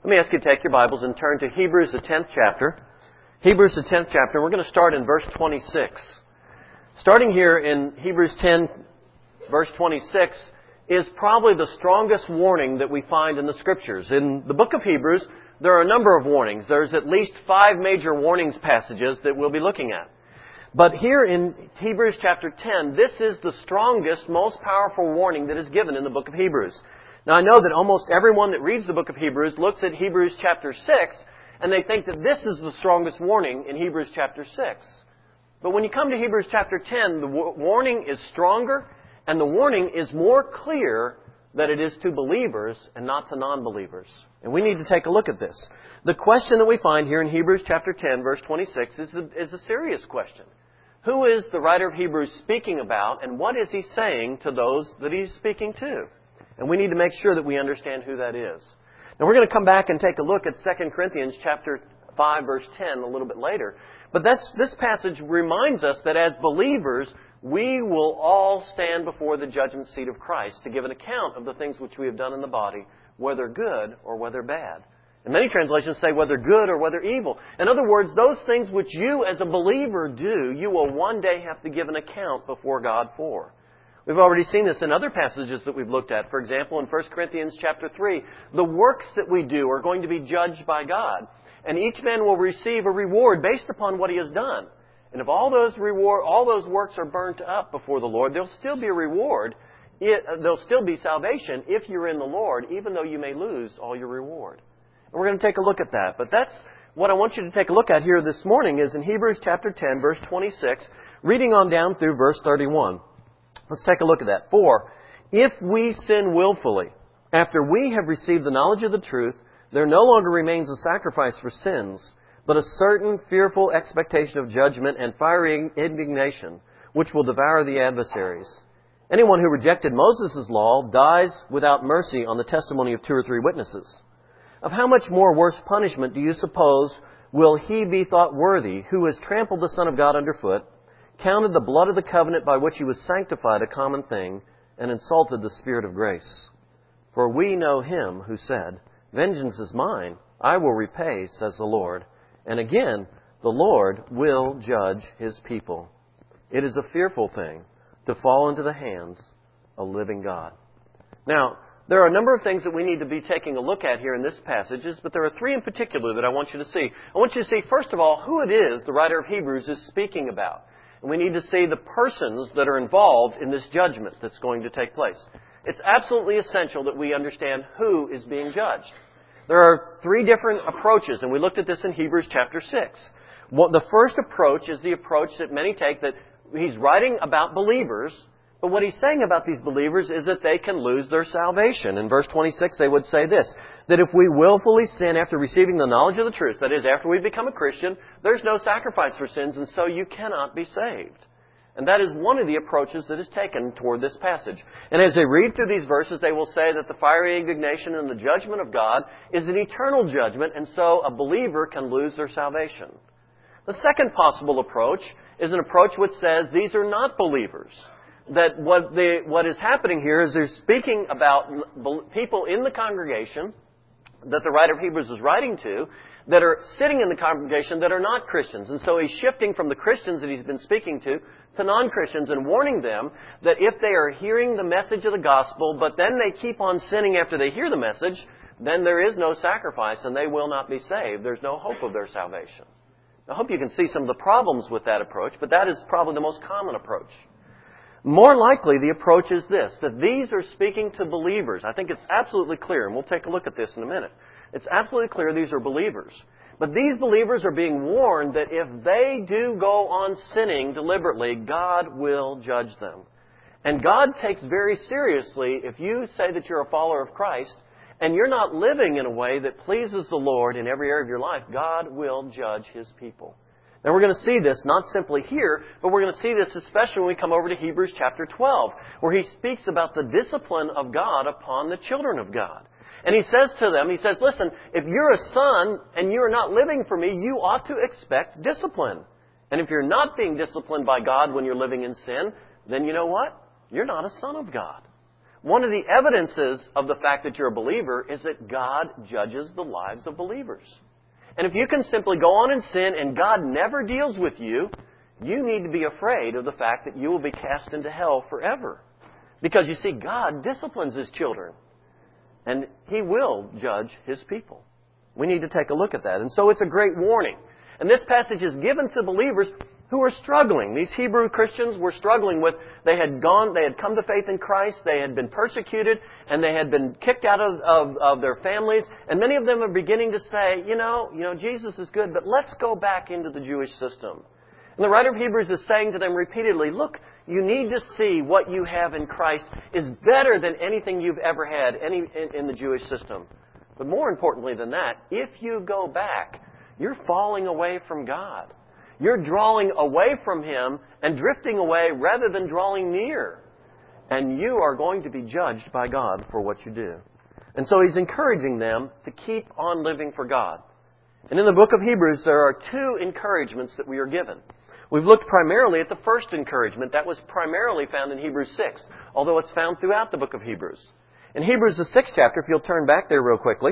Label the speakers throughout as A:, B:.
A: Let me ask you to take your Bibles and turn to Hebrews, the 10th chapter. Hebrews, the 10th chapter. We're going to start in verse 26. Starting here in Hebrews 10, verse 26, is probably the strongest warning that we find in the Scriptures. In the book of Hebrews, there are a number of warnings. There's at least 5 major warnings passages that we'll be looking at. But here in Hebrews chapter 10, this is the strongest, most powerful warning that is given in the book of Hebrews. Now, I know that almost everyone that reads the book of Hebrews looks at Hebrews chapter 6, and they think that this is the strongest warning in Hebrews chapter 6. But when you come to Hebrews chapter 10, the warning is stronger, and the warning is more clear that it is to believers and not to non-believers. And we need to take a look at this. The question that we find here in Hebrews chapter 10, verse 26, is a serious question. Who is the writer of Hebrews speaking about, and what is he saying to those that he's speaking to? And we need to make sure that we understand who that is. Now we're going to come back and take a look at 2 Corinthians chapter 5, verse 10 a little bit later. But this passage reminds us that as believers, we will all stand before the judgment seat of Christ to give an account of the things which we have done in the body, whether good or whether bad. And many translations say whether good or whether evil. In other words, those things which you as a believer do, you will one day have to give an account before God for. We've already seen this in other passages that we've looked at. For example, in 1 Corinthians chapter 3, the works that we do are going to be judged by God. And each man will receive a reward based upon what he has done. And if all those works are burnt up before the Lord, there'll still be a reward. There'll still be salvation if you're in the Lord, even though you may lose all your reward. And we're going to take a look at that. But that's what I want you to take a look at here this morning is in Hebrews chapter 10, verse 26, reading on down through verse 31. Let's take a look at that. For if we sin willfully, after we have received the knowledge of the truth, there no longer remains a sacrifice for sins, but a certain fearful expectation of judgment and fiery indignation, which will devour the adversaries. Anyone who rejected Moses' law dies without mercy on the testimony of 2 or 3 witnesses. Of how much more worse punishment do you suppose will he be thought worthy who has trampled the Son of God underfoot, counted the blood of the covenant by which he was sanctified a common thing, and insulted the Spirit of grace? For we know him who said, Vengeance is mine, I will repay, says the Lord. And again, the Lord will judge his people. It is a fearful thing to fall into the hands of a living God. Now, there are a number of things that we need to be taking a look at here in this passage, but there are 3 in particular that I want you to see. I want you to see, first of all, who it is the writer of Hebrews is speaking about. And we need to see the persons that are involved in this judgment that's going to take place. It's absolutely essential that we understand who is being judged. There are 3 different approaches, and we looked at this in Hebrews chapter 6. The first approach is the approach that many take that he's writing about believers, but what he's saying about these believers is that they can lose their salvation. In verse 26, they would say this, that if we willfully sin after receiving the knowledge of the truth, that is, after we become a Christian, there's no sacrifice for sins, and so you cannot be saved. And that is one of the approaches that is taken toward this passage. And as they read through these verses, they will say that the fiery indignation and the judgment of God is an eternal judgment, and so a believer can lose their salvation. The second possible approach is an approach which says these are not believers. That what is happening here is they're speaking about people in the congregation that the writer of Hebrews is writing to that are sitting in the congregation that are not Christians. And so he's shifting from the Christians that he's been speaking to non-Christians and warning them that if they are hearing the message of the gospel, but then they keep on sinning after they hear the message, then there is no sacrifice and they will not be saved. There's no hope of their salvation. I hope you can see some of the problems with that approach, but that is probably the most common approach. More likely, the approach is this, that these are speaking to believers. I think it's absolutely clear, and we'll take a look at this in a minute. It's absolutely clear these are believers. But these believers are being warned that if they do go on sinning deliberately, God will judge them. And God takes very seriously if you say that you're a follower of Christ and you're not living in a way that pleases the Lord in every area of your life, God will judge his people. Now we're going to see this not simply here, but we're going to see this especially when we come over to Hebrews chapter 12, where he speaks about the discipline of God upon the children of God. And he says to them, he says, listen, if you're a son and you're not living for me, you ought to expect discipline. And if you're not being disciplined by God when you're living in sin, then you know what? You're not a son of God. one of the evidences of the fact that you're a believer is that God judges the lives of believers. And if you can simply go on and sin and God never deals with you, you need to be afraid of the fact that you will be cast into hell forever. Because you see, God disciplines His children. And He will judge His people. We need to take a look at that. And so it's a great warning. And this passage is given to believers who are struggling. These Hebrew Christians were struggling with, they had come to faith in Christ, they had been persecuted, and they had been kicked out of their families. And many of them are beginning to say, you know, Jesus is good, but let's go back into the Jewish system. And the writer of Hebrews is saying to them repeatedly, look, you need to see what you have in Christ is better than anything you've ever had in the Jewish system. But more importantly than that, if you go back, you're falling away from God. You're drawing away from Him and drifting away rather than drawing near. And you are going to be judged by God for what you do. And so He's encouraging them to keep on living for God. And in the book of Hebrews, there are two encouragements that we are given. We've looked primarily at the first encouragement. That was primarily found in Hebrews 6, although it's found throughout the book of Hebrews. In Hebrews, the 6th chapter, if you'll turn back there real quickly,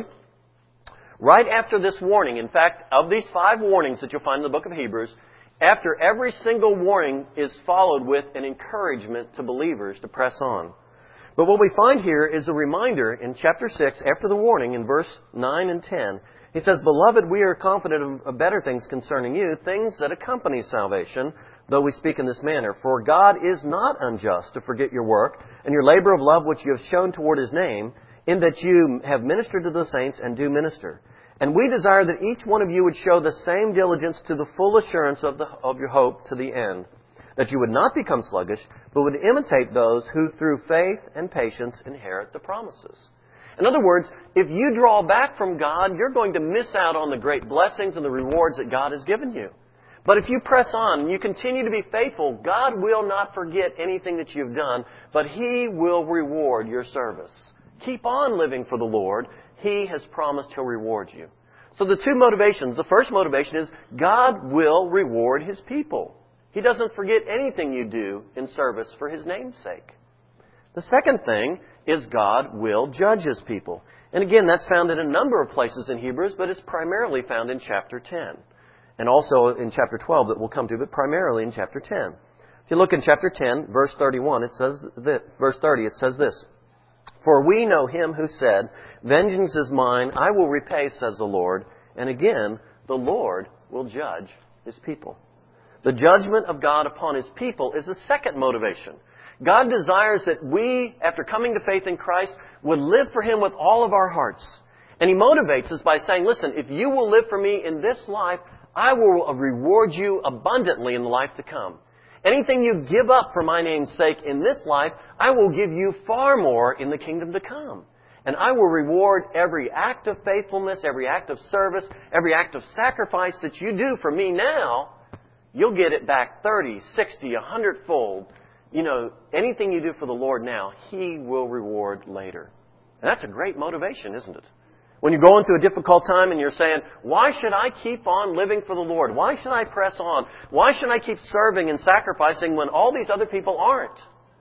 A: right after this warning, in fact, of these 5 warnings that you'll find in the book of Hebrews, after every single warning is followed with an encouragement to believers to press on. But what we find here is a reminder in chapter 6, after the warning, in verse 9 and 10, he says, Beloved, we are confident of better things concerning you, things that accompany salvation, though we speak in this manner. For God is not unjust to forget your work and your labor of love which you have shown toward His name, in that you have ministered to the saints and do minister. And we desire that each one of you would show the same diligence to the full assurance of your hope to the end, that you would not become sluggish, but would imitate those who through faith and patience inherit the promises. In other words, if you draw back from God, you're going to miss out on the great blessings and the rewards that God has given you. But if you press on and you continue to be faithful, God will not forget anything that you've done, but He will reward your service. Keep on living for the Lord. He has promised He'll reward you. So the two motivations, the first motivation is God will reward His people. He doesn't forget anything you do in service for His name's sake. The second thing is God will judge His people. And again, that's found in a number of places in Hebrews, but it's primarily found in chapter 10. And also in chapter 12 that we'll come to, but primarily in chapter 10. If you look in chapter 10, verse 31, it says that, verse 30, it says this, For we know Him who said, Vengeance is mine, I will repay, says the Lord. And again, the Lord will judge His people. The judgment of God upon His people is the second motivation. God desires that we, after coming to faith in Christ, would live for Him with all of our hearts. And He motivates us by saying, listen, if you will live for me in this life, I will reward you abundantly in the life to come. Anything you give up for my name's sake in this life, I will give you far more in the kingdom to come. And I will reward every act of faithfulness, every act of service, every act of sacrifice that you do for me now. You'll get it back 30, 60, 100-fold. You know, anything you do for the Lord now, He will reward later. And that's a great motivation, isn't it? When you're going through a difficult time and you're saying, why should I keep on living for the Lord? Why should I press on? Why should I keep serving and sacrificing when all these other people aren't?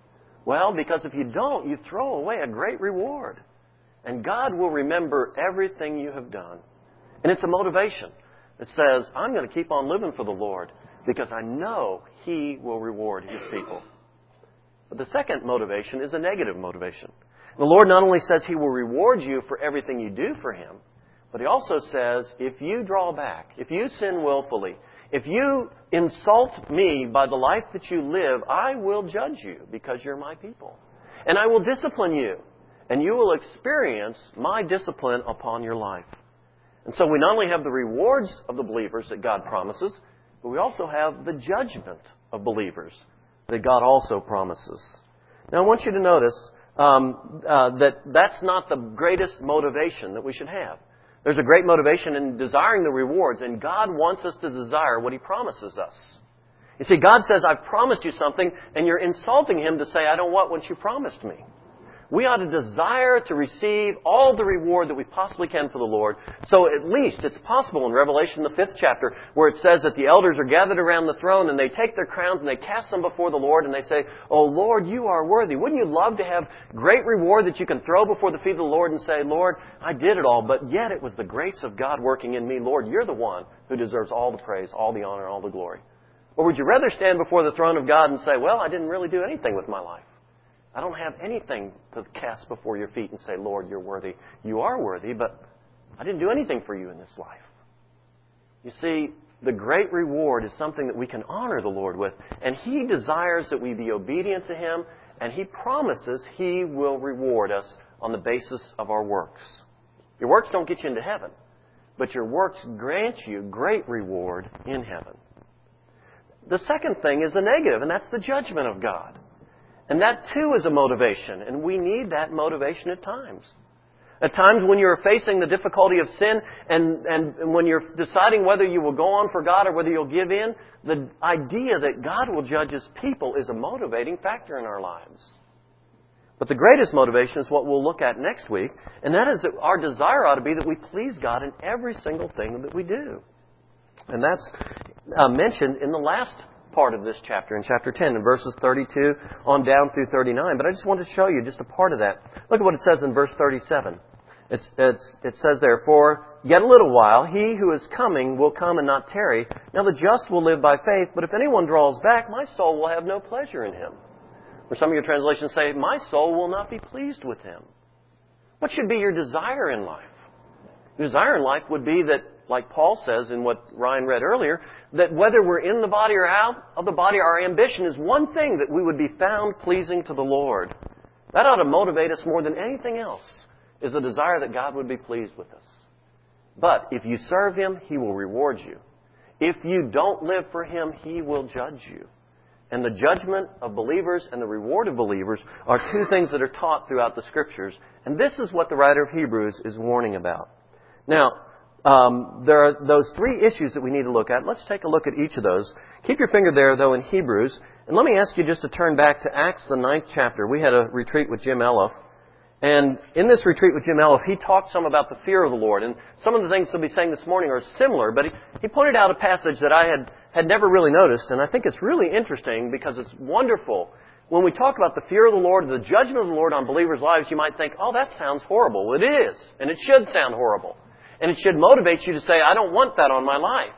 A: Well, because if you don't, you throw away a great reward. And God will remember everything you have done. And it's a motivation that says, I'm going to keep on living for the Lord because I know He will reward His people. But the second motivation is a negative motivation. The Lord not only says He will reward you for everything you do for Him, but He also says, if you draw back, if you sin willfully, if you insult me by the life that you live, I will judge you because you're my people. And I will discipline you, and you will experience my discipline upon your life. And so we not only have the rewards of the believers that God promises, but we also have the judgment of believers that God also promises. Now I want you to notice that's not the greatest motivation that we should have. There's a great motivation in desiring the rewards, and God wants us to desire what He promises us. You see, God says, I've promised you something, and you're insulting Him to say, I don't want what you promised me. we ought to desire to receive all the reward that we possibly can for the Lord. So at least it's possible in Revelation, the 5th chapter, where it says that the elders are gathered around the throne and they take their crowns and they cast them before the Lord and they say, "Oh Lord, you are worthy." Wouldn't you love to have great reward that you can throw before the feet of the Lord and say, "Lord, I did it all, but yet it was the grace of God working in me. Lord, you're the one who deserves all the praise, all the honor, all the glory." Or would you rather stand before the throne of God and say, "Well, I didn't really do anything with my life. I don't have anything to cast before your feet and say, Lord, you're worthy. You are worthy, but I didn't do anything for you in this life." You see, the great reward is something that we can honor the Lord with. And He desires that we be obedient to Him, and He promises He will reward us on the basis of our works. Your works don't get you into heaven, but your works grant you great reward in heaven. The second thing is a negative, and that's the judgment of God. And that too is a motivation, and we need that motivation at times. At times when you're facing the difficulty of sin and when you're deciding whether you will go on for God or whether you'll give in, the idea that God will judge His people is a motivating factor in our lives. But the greatest motivation is what we'll look at next week, and that is that our desire ought to be that we please God in every single thing that we do. And that's mentioned in the last part of this chapter, in chapter 10, in verses 32 on down through 39. But I just want to show you just a part of that. Look at what it says in verse 37. It says there, "For yet a little while, He who is coming will come and not tarry. Now the just will live by faith, but if anyone draws back, my soul will have no pleasure in him." Or some of your translations say, "My soul will not be pleased with him." What should be your desire in life? Your desire in life would be that, like Paul says in what Ryan read earlier, that whether we're in the body or out of the body, our ambition is one thing, that we would be found pleasing to the Lord. That ought to motivate us more than anything else, is a desire that God would be pleased with us. But if you serve Him, He will reward you. If you don't live for Him, He will judge you. And the judgment of believers and the reward of believers are two things that are taught throughout the Scriptures. And this is what the writer of Hebrews is warning about. Now, there are those three issues that we need to look at. Let's take a look at each of those. Keep your finger there, though, in Hebrews. And let me ask you just to turn back to Acts, the 9th chapter. We had a retreat with Jim Elliff. And in this retreat with Jim Elliff, he talked some about the fear of the Lord. And some of the things he'll be saying this morning are similar, but he pointed out a passage that I had never really noticed, and I think it's really interesting because it's wonderful. When we talk about the fear of the Lord, the judgment of the Lord on believers' lives, you might think, "Oh, that sounds horrible." Well, it is, and it should sound horrible. And it should motivate you to say, "I don't want that on my life."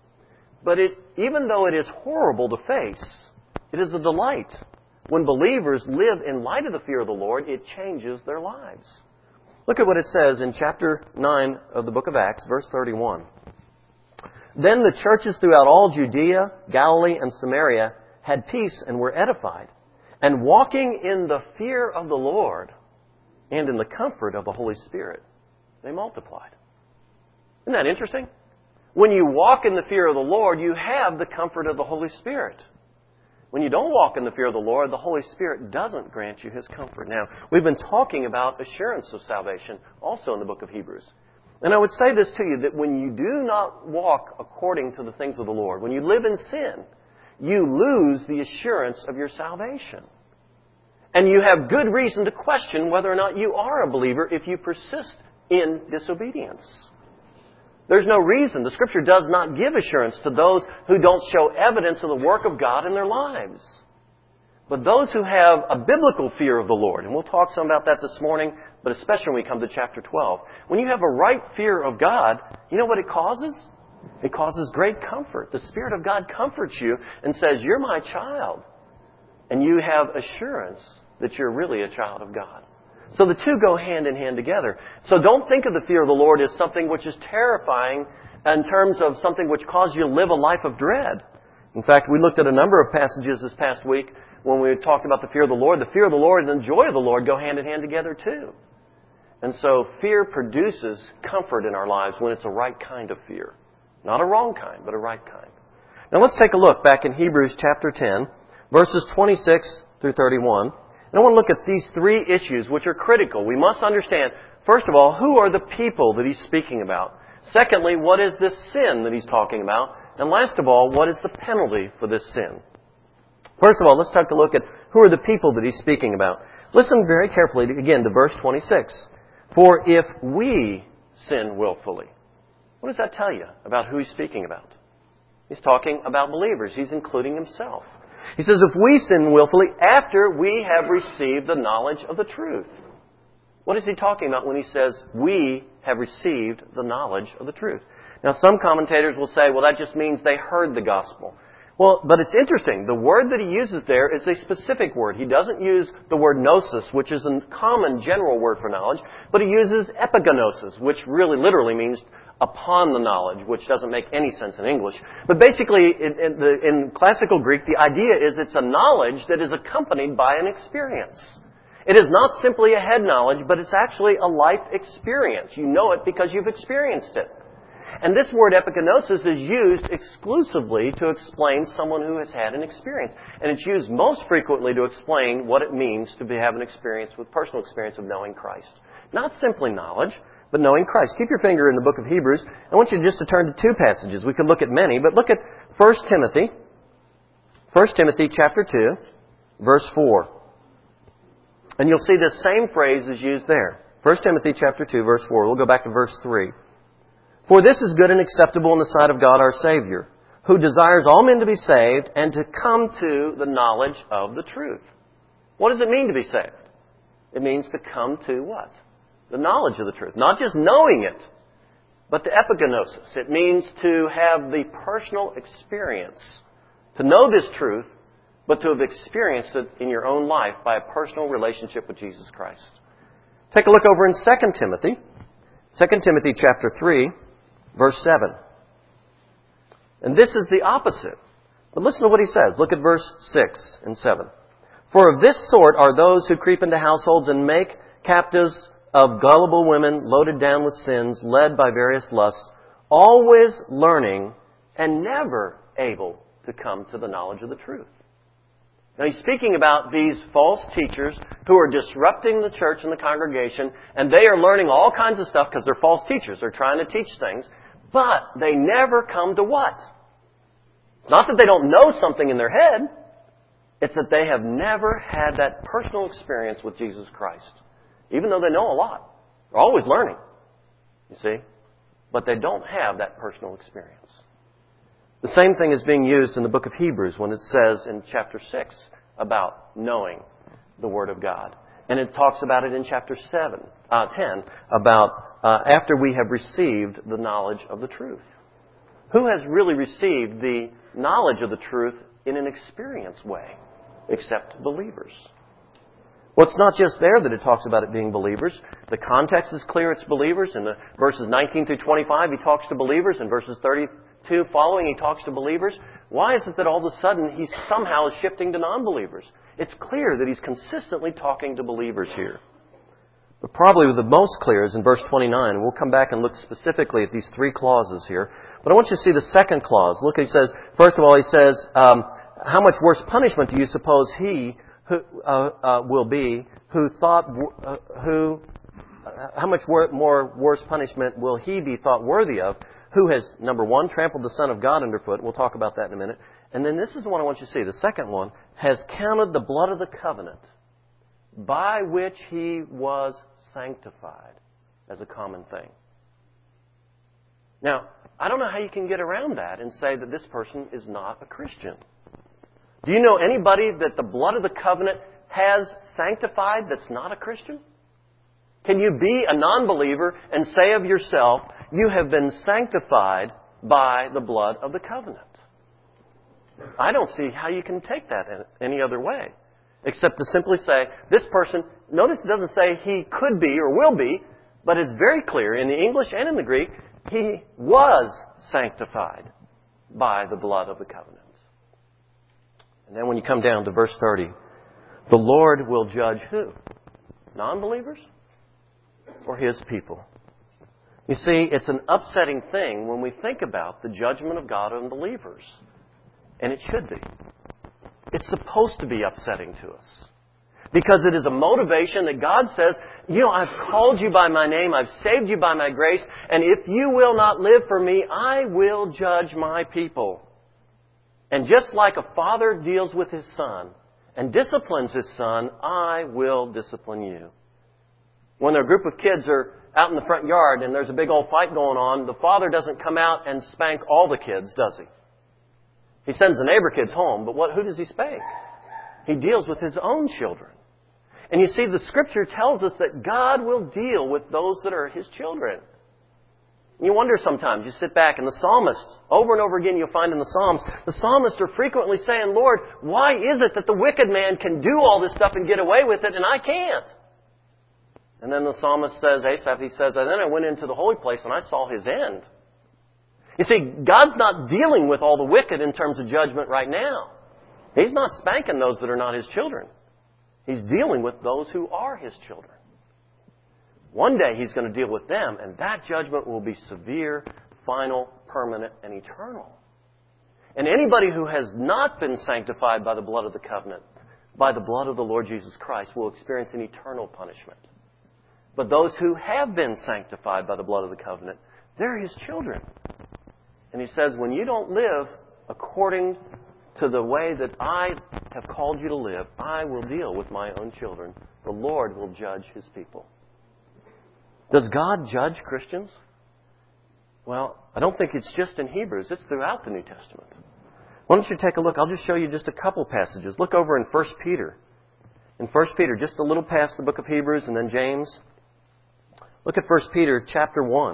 A: But even though it is horrible to face, it is a delight. When believers live in light of the fear of the Lord, it changes their lives. Look at what it says in chapter 9 of the book of Acts, verse 31. "Then the churches throughout all Judea, Galilee, and Samaria had peace and were edified, and walking in the fear of the Lord and in the comfort of the Holy Spirit, they multiplied." Isn't that interesting? When you walk in the fear of the Lord, you have the comfort of the Holy Spirit. When you don't walk in the fear of the Lord, the Holy Spirit doesn't grant you His comfort. Now, we've been talking about assurance of salvation also in the book of Hebrews. And I would say this to you, that when you do not walk according to the things of the Lord, when you live in sin, you lose the assurance of your salvation. And you have good reason to question whether or not you are a believer if you persist in disobedience. There's no reason. The Scripture does not give assurance to those who don't show evidence of the work of God in their lives. But those who have a biblical fear of the Lord, and we'll talk some about that this morning, but especially when we come to chapter 12. When you have a right fear of God, you know what it causes? It causes great comfort. The Spirit of God comforts you and says, "You're my child." And you have assurance that you're really a child of God. So the two go hand in hand together. So don't think of the fear of the Lord as something which is terrifying in terms of something which causes you to live a life of dread. In fact, we looked at a number of passages this past week when we talked about the fear of the Lord. The fear of the Lord and the joy of the Lord go hand in hand together too. And so fear produces comfort in our lives when it's a right kind of fear. Not a wrong kind, but a right kind. Now let's take a look back in Hebrews chapter 10, verses 26 through 31. And I want to look at these three issues which are critical. We must understand, first of all, who are the people that he's speaking about? Secondly, what is this sin that he's talking about? And last of all, what is the penalty for this sin? First of all, let's take a look at who are the people that he's speaking about. Listen very carefully, again, to verse 26. For if we sin willfully. What does that tell you about who he's speaking about? He's talking about believers. He's including himself. He says, if we sin willfully after we have received the knowledge of the truth. What is he talking about when he says, we have received the knowledge of the truth? Now, some commentators will say, well, that just means they heard the gospel. Well, but it's interesting. The word that he uses there is a specific word. He doesn't use the word gnosis, which is a common general word for knowledge, but he uses epignosis, which really literally means upon the knowledge, which doesn't make any sense in English. But basically, in classical Greek, the idea is it's a knowledge that is accompanied by an experience. It is not simply a head knowledge, but it's actually a life experience. You know it because you've experienced it. And this word epignosis is used exclusively to explain someone who has had an experience. And it's used most frequently to explain what it means to have an experience with personal experience of knowing Christ. Not simply knowledge, but knowing Christ. Keep your finger in the book of Hebrews. I want you just to turn to two passages. We could look at many, but look at 1 Timothy. 1 Timothy chapter 2, verse 4. And you'll see the same phrase is used there. 1 Timothy chapter 2, verse 4. We'll go back to verse 3. For this is good and acceptable in the sight of God our Savior, who desires all men to be saved and to come to the knowledge of the truth. What does it mean to be saved? It means to come to what? The knowledge of the truth. Not just knowing it, but the epignosis. It means to have the personal experience. To know this truth, but to have experienced it in your own life by a personal relationship with Jesus Christ. Take a look over in 2 Timothy. 2 Timothy chapter 3, verse 7. And this is the opposite. But listen to what he says. Look at verse 6 and 7. For of this sort are those who creep into households and make captives of gullible women loaded down with sins, led by various lusts, always learning and never able to come to the knowledge of the truth. Now he's speaking about these false teachers who are disrupting the church and the congregation, and they are learning all kinds of stuff because they're false teachers. They're trying to teach things, but they never come to what? It's not that they don't know something in their head. It's that they have never had that personal experience with Jesus Christ. Even though they know a lot. They're always learning, you see. But they don't have that personal experience. The same thing is being used in the book of Hebrews when it says in chapter 6 about knowing the Word of God. And it talks about it in chapter 10 about after we have received the knowledge of the truth. Who has really received the knowledge of the truth in an experience way except believers? Well, it's not just there that it talks about it being believers. The context is clear, it's believers. In the verses 19 through 25, he talks to believers. In verses 32 following, he talks to believers. Why is it that all of a sudden he somehow is shifting to non-believers? It's clear that he's consistently talking to believers here. But probably the most clear is in verse 29. And we'll come back and look specifically at these three clauses here. But I want you to see the second clause. Look, he says, first of all, he says, how much worse punishment do you suppose he will be who thought how much more worse punishment will he be thought worthy of who has, number one, trampled the Son of God underfoot. We'll talk about that in a minute. And then this is the one I want you to see. The second one, has counted the blood of the covenant by which he was sanctified as a common thing. Now, I don't know how you can get around that and say that this person is not a Christian. Do you know anybody that the blood of the covenant has sanctified that's not a Christian? Can you be a non-believer and say of yourself, you have been sanctified by the blood of the covenant? I don't see how you can take that any other way, except to simply say, this person, notice it doesn't say he could be or will be, but it's very clear in the English and in the Greek, he was sanctified by the blood of the covenant. And then when you come down to verse 30, the Lord will judge who? Non-believers? Or His people? You see, it's an upsetting thing when we think about the judgment of God on believers. And it should be. It's supposed to be upsetting to us. Because it is a motivation that God says, I've called you by my name, I've saved you by my grace, and if you will not live for me, I will judge my people. And just like a father deals with his son, and disciplines his son, I will discipline you. When a group of kids are out in the front yard and there's a big old fight going on, the father doesn't come out and spank all the kids, does he? He sends the neighbor kids home, but who does he spank? He deals with his own children. And you see, the Scripture tells us that God will deal with those that are his children. You wonder sometimes, you sit back and the psalmists, over and over again you'll find in the Psalms, the psalmists are frequently saying, Lord, why is it that the wicked man can do all this stuff and get away with it and I can't? And then the psalmist says, Asaph, he says, and then I went into the holy place and I saw his end. You see, God's not dealing with all the wicked in terms of judgment right now. He's not spanking those that are not his children. He's dealing with those who are his children. One day he's going to deal with them, and that judgment will be severe, final, permanent, and eternal. And anybody who has not been sanctified by the blood of the covenant, by the blood of the Lord Jesus Christ, will experience an eternal punishment. But those who have been sanctified by the blood of the covenant, they're his children. And he says, when you don't live according to the way that I have called you to live, I will deal with my own children. The Lord will judge his people. Does God judge Christians? Well, I don't think it's just in Hebrews. It's throughout the New Testament. Why don't you take a look? I'll just show you just a couple passages. Look over in 1 Peter. In 1 Peter, just a little past the book of Hebrews and then James. Look at 1 Peter chapter 1.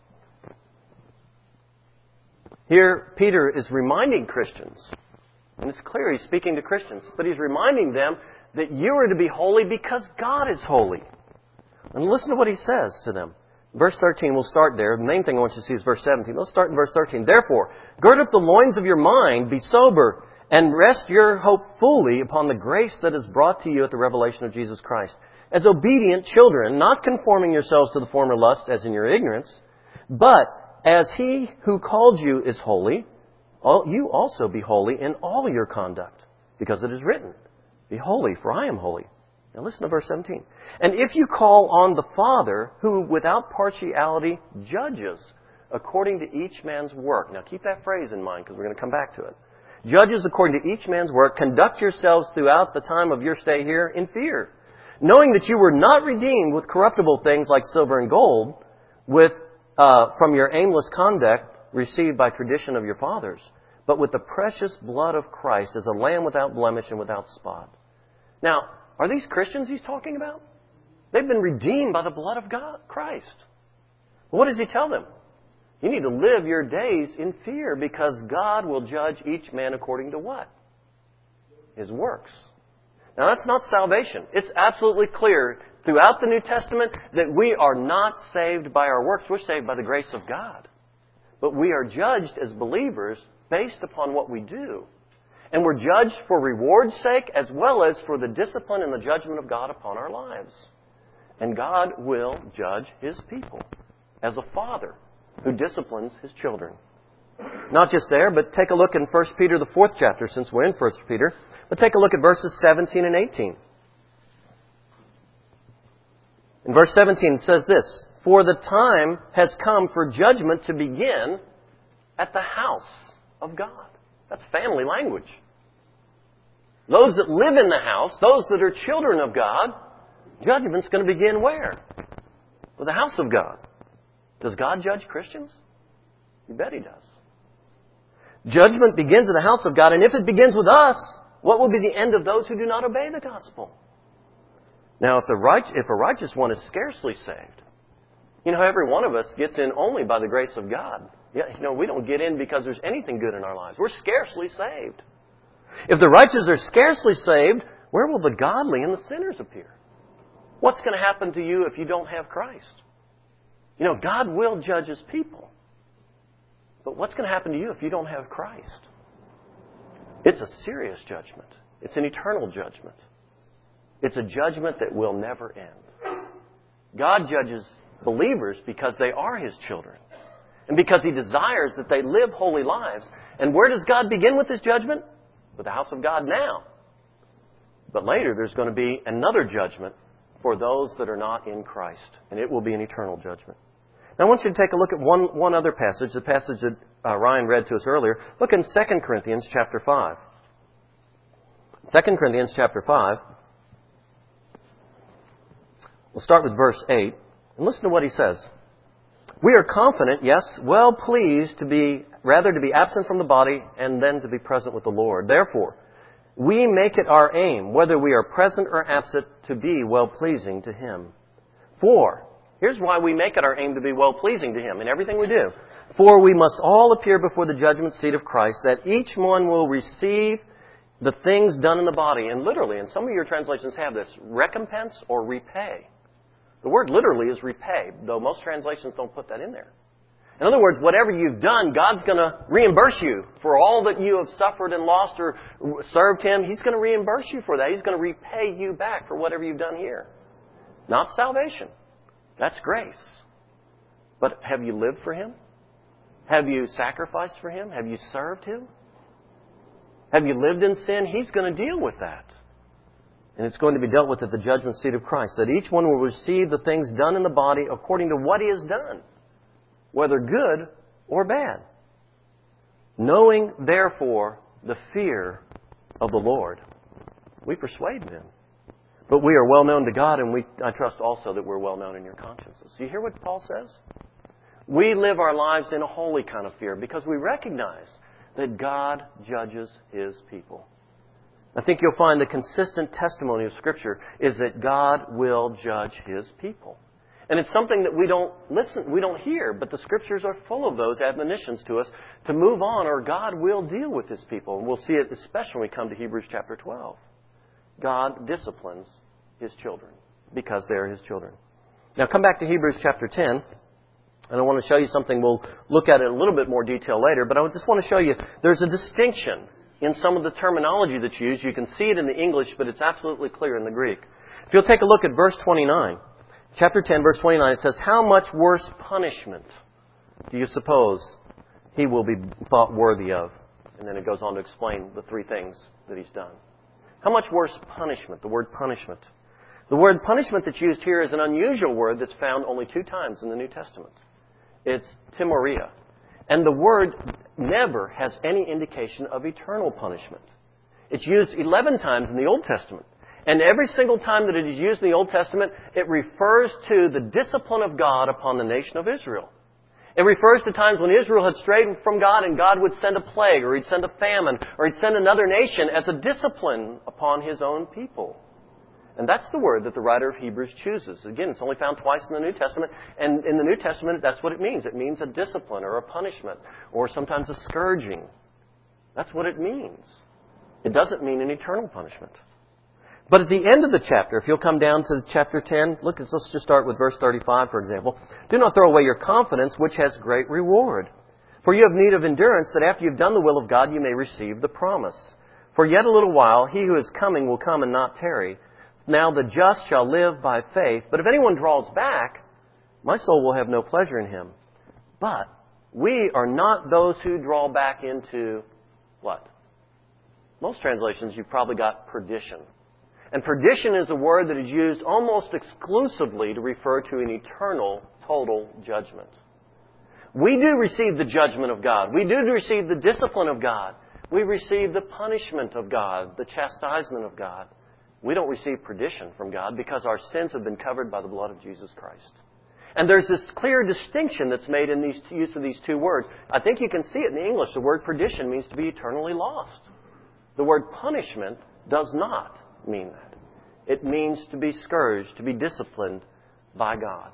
A: Here, Peter is reminding Christians, and it's clear he's speaking to Christians, but he's reminding them that you are to be holy because God is holy. And listen to what he says to them. Verse 13, we'll start there. The main thing I want you to see is verse 17. Let's start in verse 13. Therefore, gird up the loins of your mind, be sober, and rest your hope fully upon the grace that is brought to you at the revelation of Jesus Christ. As obedient children, not conforming yourselves to the former lust as in your ignorance, but as he who called you is holy, you also be holy in all your conduct, because it is written, be holy, for I am holy. Now listen to verse 17. And if you call on the Father, who without partiality judges according to each man's work. Now keep that phrase in mind, because we're going to come back to it. Judges according to each man's work, conduct yourselves throughout the time of your stay here in fear, knowing that you were not redeemed with corruptible things like silver and gold, from your aimless conduct received by tradition of your fathers, but with the precious blood of Christ as a lamb without blemish and without spot. Now, are these Christians he's talking about? They've been redeemed by the blood of God, Christ. What does he tell them? You need to live your days in fear because God will judge each man according to what? His works. Now that's not salvation. It's absolutely clear throughout the New Testament that we are not saved by our works. We're saved by the grace of God. But we are judged as believers based upon what we do. And we're judged for reward's sake as well as for the discipline and the judgment of God upon our lives. And God will judge his people as a father who disciplines his children. Not just there, but take a look in 1 Peter, the 4th chapter, since we're in 1 Peter. But take a look at verses 17 and 18. In verse 17 it says this, for the time has come for judgment to begin at the house of God. That's family language. Those that live in the house, those that are children of God, judgment's going to begin where? With the house of God. Does God judge Christians? You bet He does. Judgment begins in the house of God, and if it begins with us, what will be the end of those who do not obey the gospel? Now, if a righteous one is scarcely saved, every one of us gets in only by the grace of God. Yeah, we don't get in because there's anything good in our lives. We're scarcely saved. If the righteous are scarcely saved, where will the godly and the sinners appear? What's going to happen to you if you don't have Christ? God will judge His people. But what's going to happen to you if you don't have Christ? It's a serious judgment. It's an eternal judgment. It's a judgment that will never end. God judges believers because they are His children. And because He desires that they live holy lives. And where does God begin with His judgment? With the house of God now. But later there's going to be another judgment for those that are not in Christ. And it will be an eternal judgment. Now I want you to take a look at one other passage, the passage that Ryan read to us earlier. Look in 2 Corinthians chapter 5. 2 Corinthians chapter 5. We'll start with verse 8. And listen to what he says. We are confident, yes, well pleased to be absent from the body and then to be present with the Lord. Therefore, we make it our aim, whether we are present or absent, to be well-pleasing to Him. For, here's why we make it our aim to be well-pleasing to Him in everything we do. For we must all appear before the judgment seat of Christ, that each one will receive the things done in the body. And literally, and some of your translations have this, recompense or repay. The word literally is repay, though most translations don't put that in there. In other words, whatever you've done, God's going to reimburse you for all that you have suffered and lost or served Him. He's going to reimburse you for that. He's going to repay you back for whatever you've done here. Not salvation. That's grace. But have you lived for Him? Have you sacrificed for Him? Have you served Him? Have you lived in sin? He's going to deal with that. And it's going to be dealt with at the judgment seat of Christ. That each one will receive the things done in the body according to what he has done, whether good or bad. Knowing, therefore, the fear of the Lord. We persuade men. But we are well known to God, and I trust also that we're well known in your consciences. Do you hear what Paul says? We live our lives in a holy kind of fear because we recognize that God judges His people. I think you'll find the consistent testimony of Scripture is that God will judge His people. And it's something that we don't hear, but the Scriptures are full of those admonitions to us to move on, or God will deal with His people. And we'll see it especially when we come to Hebrews chapter 12. God disciplines His children because they are His children. Now come back to Hebrews chapter 10, and I want to show you something. We'll look at it in a little bit more detail later, but I just want to show you there's a distinction in some of the terminology that's used. You can see it in the English, but it's absolutely clear in the Greek. If you'll take a look at verse 29, chapter 10, verse 29, it says, how much worse punishment do you suppose he will be thought worthy of? And then it goes on to explain the three things that he's done. How much worse punishment? The word punishment. The word punishment that's used here is an unusual word that's found only 2 times in the New Testament. It's timoria. And the word never has any indication of eternal punishment. It's used 11 times in the Old Testament. And every single time that it is used in the Old Testament, it refers to the discipline of God upon the nation of Israel. It refers to times when Israel had strayed from God and God would send a plague, or He'd send a famine, or He'd send another nation as a discipline upon His own people. And that's the word that the writer of Hebrews chooses. Again, it's only found twice in the New Testament. And in the New Testament, that's what it means. It means a discipline or a punishment or sometimes a scourging. That's what it means. It doesn't mean an eternal punishment. But at the end of the chapter, if you'll come down to chapter 10, let's just start with verse 35, for example. Do not throw away your confidence, which has great reward. For you have need of endurance, that after you've done the will of God, you may receive the promise. For yet a little while, He who is coming will come and not tarry. Now the just shall live by faith. But if anyone draws back, my soul will have no pleasure in him. But we are not those who draw back into what? Most translations, you've probably got perdition. And perdition is a word that is used almost exclusively to refer to an eternal, total judgment. We do receive the judgment of God. We do receive the discipline of God. We receive the punishment of God, the chastisement of God. We don't receive perdition from God because our sins have been covered by the blood of Jesus Christ. And there's this clear distinction that's made in these use of these 2 words. I think you can see it in the English. The word perdition means to be eternally lost. The word punishment does not mean that. It means to be scourged, to be disciplined by God.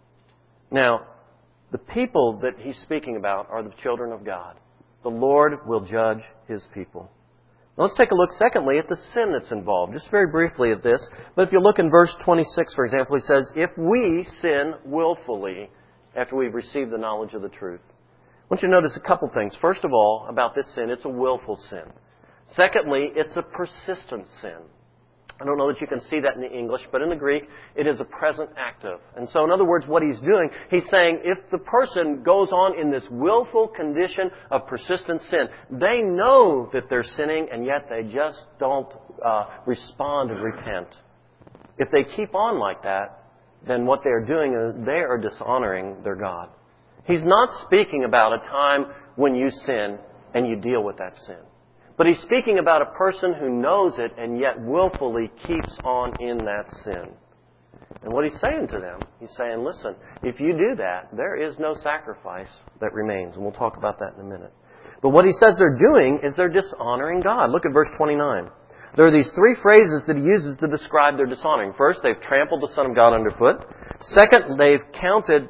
A: Now, the people that he's speaking about are the children of God. The Lord will judge His people. Now let's take a look, secondly, at the sin that's involved. Just very briefly at this. But if you look in verse 26, for example, he says, if we sin willfully after we've received the knowledge of the truth. I want you to notice a couple things. First of all, about this sin, it's a willful sin. Secondly, it's a persistent sin. I don't know that you can see that in the English, but in the Greek, it is a present active. And so, in other words, what he's doing, he's saying if the person goes on in this willful condition of persistent sin, they know that they're sinning, and yet they just don't respond and repent. If they keep on like that, then what they're doing is they are dishonoring their God. He's not speaking about a time when you sin and you deal with that sin. But he's speaking about a person who knows it and yet willfully keeps on in that sin. And what he's saying to them, he's saying, listen, if you do that, there is no sacrifice that remains. And we'll talk about that in a minute. But what he says they're doing is they're dishonoring God. Look at verse 29. There are these three phrases that he uses to describe their dishonoring. First, they've trampled the Son of God underfoot. Second, they've counted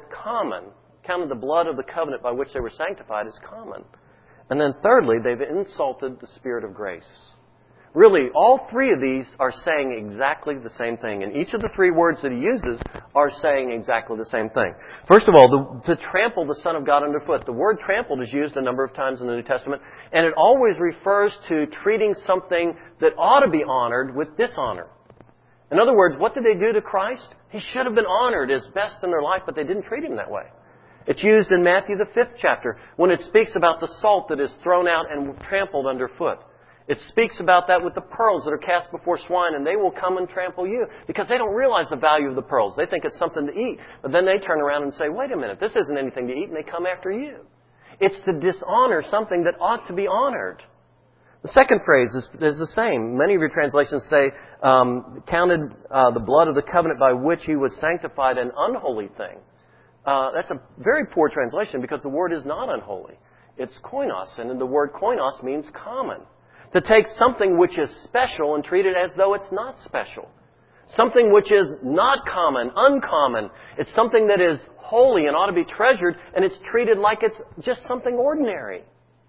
A: the blood of the covenant by which they were sanctified as common. And then thirdly, they've insulted the Spirit of grace. Really, all three of these are saying exactly the same thing. And each of the three words that he uses are saying exactly the same thing. First of all, to trample the Son of God underfoot. The word trampled is used a number of times in the New Testament, and it always refers to treating something that ought to be honored with dishonor. In other words, what did they do to Christ? He should have been honored as best in their life, but they didn't treat him that way. It's used in Matthew the 5th chapter when it speaks about the salt that is thrown out and trampled underfoot. It speaks about that with the pearls that are cast before swine, and they will come and trample you because they don't realize the value of the pearls. They think it's something to eat, but then they turn around and say, wait a minute, this isn't anything to eat, and they come after you. It's to dishonor something that ought to be honored. The second phrase is the same. Many of your translations say, counted the blood of the covenant by which he was sanctified an unholy thing. That's a very poor translation because the word is not unholy. It's koinos, and the word koinos means common. To take something which is special and treat it as though it's not special. Something which is not common, uncommon. It's something that is holy and ought to be treasured, and it's treated like it's just something ordinary.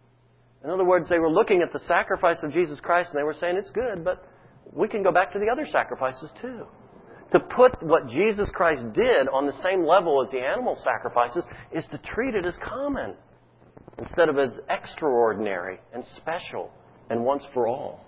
A: In other words, they were looking at the sacrifice of Jesus Christ and they were saying, it's good, but we can go back to the other sacrifices too. To put what Jesus Christ did on the same level as the animal sacrifices is to treat it as common instead of as extraordinary and special and once for all.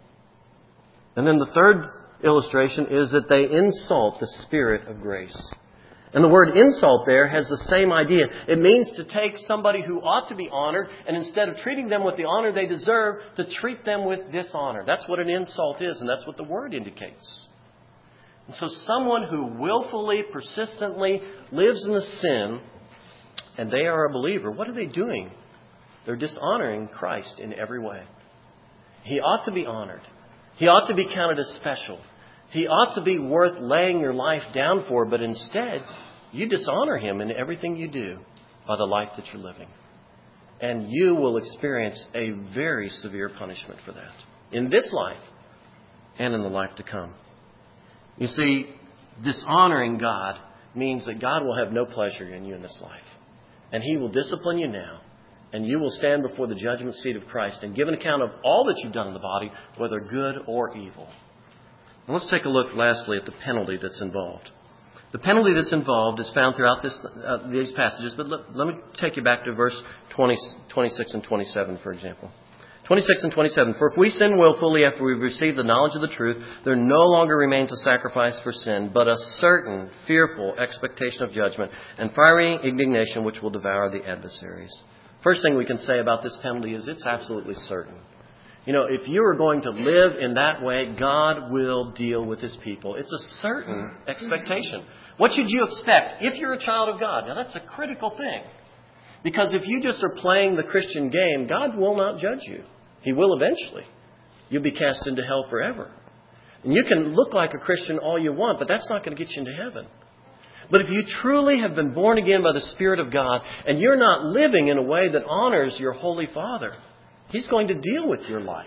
A: And then the third illustration is that they insult the Spirit of grace. And the word insult there has the same idea. It means to take somebody who ought to be honored and instead of treating them with the honor they deserve, to treat them with dishonor. That's what an insult is, and that's what the word indicates. And so someone who willfully, persistently lives in the sin, and they are a believer, what are they doing? They're dishonoring Christ in every way. He ought to be honored. He ought to be counted as special. He ought to be worth laying your life down for, but instead, you dishonor Him in everything you do by the life that you're living. And you will experience a very severe punishment for that in this life and in the life to come. You see, dishonoring God means that God will have no pleasure in you in this life. And He will discipline you now. And you will stand before the judgment seat of Christ and give an account of all that you've done in the body, whether good or evil. And let's take a look lastly at the penalty that's involved. The penalty that's involved is found throughout these passages, but let me take you back to verse 26 and 27, for example. 26 and 27. For if we sin willfully after we've received the knowledge of the truth, there no longer remains a sacrifice for sin, but a certain fearful expectation of judgment and fiery indignation which will devour the adversaries. First thing we can say about this penalty is it's absolutely certain. You know, if you are going to live in that way, God will deal with His people. It's a certain expectation. What should you expect if you're a child of God? Now, that's a critical thing. Because if you just are playing the Christian game, God will not judge you. He will eventually. You'll be cast into hell forever. And you can look like a Christian all you want, but that's not going to get you into heaven. But if you truly have been born again by the Spirit of God and you're not living in a way that honors your Holy Father, He's going to deal with your life.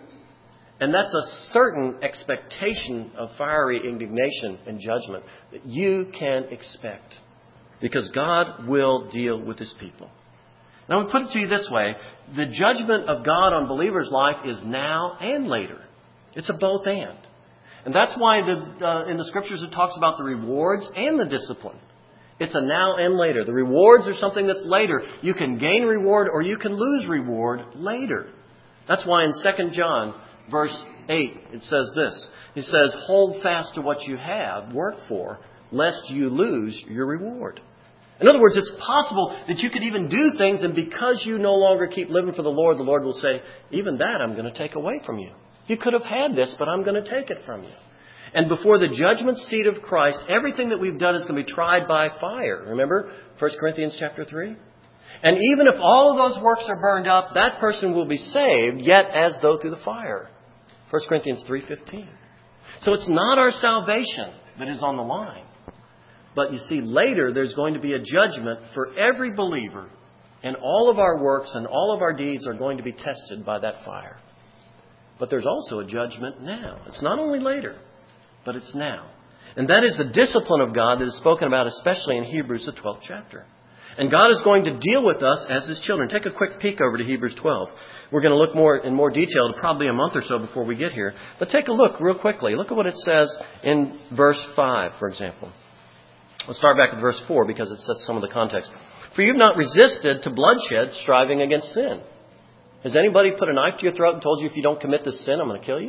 A: And that's a certain expectation of fiery indignation and judgment that you can expect. Because God will deal with His people. Now, I would put it to you this way. The judgment of God on believers' life is now and later. It's a both and. And that's why in the Scriptures it talks about the rewards and the discipline. It's a now and later. The rewards are something that's later. You can gain reward or you can lose reward later. That's why in 2 John verse 8 it says this. It says, hold fast to what you have, work for, lest you lose your reward. In other words, it's possible that you could even do things, and because you no longer keep living for the Lord will say, even that I'm going to take away from you. You could have had this, but I'm going to take it from you. And before the judgment seat of Christ, everything that we've done is going to be tried by fire. Remember 1 Corinthians chapter 3? And even if all of those works are burned up, that person will be saved, yet as though through the fire. 1 Corinthians 3:15. So it's not our salvation that is on the line. But you see, later there's going to be a judgment for every believer. And all of our works and all of our deeds are going to be tested by that fire. But there's also a judgment now. It's not only later, but it's now. And that is the discipline of God that is spoken about especially in Hebrews, the 12th chapter. And God is going to deal with us as His children. Take a quick peek over to Hebrews 12. We're going to look in more detail, probably a month or so before we get here. But take a look real quickly. Look at what it says in verse 5, for example. Let's start back at verse 4 because it sets some of the context. For you've not resisted to bloodshed, striving against sin. Has anybody put a knife to your throat and told you if you don't commit this sin, I'm going to kill you?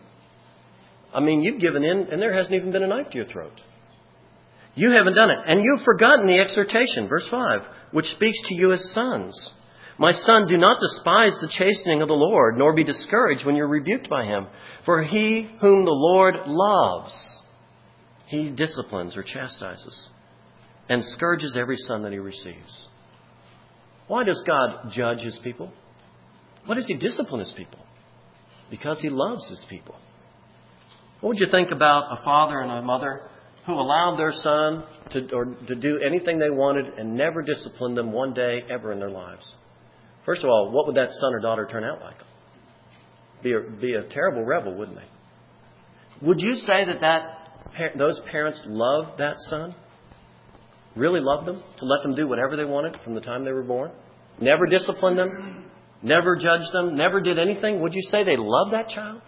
A: I mean, you've given in and there hasn't even been a knife to your throat. You haven't done it. And you've forgotten the exhortation, verse 5, which speaks to you as sons. My son, do not despise the chastening of the Lord, nor be discouraged when you're rebuked by Him. For he whom the Lord loves, He disciplines or chastises and scourges every son that He receives. Why does God judge His people? Why does He discipline His people? Because He loves His people. What would you think about a father and a mother who allowed their son to do anything they wanted and never disciplined them one day ever in their lives? First of all, what would that son or daughter turn out like? Be a terrible rebel, wouldn't they? Would you say that those parents loved that son? Really loved them? To let them do whatever they wanted from the time they were born? Never disciplined them? Never judged them? Never did anything? Would you say they loved that child?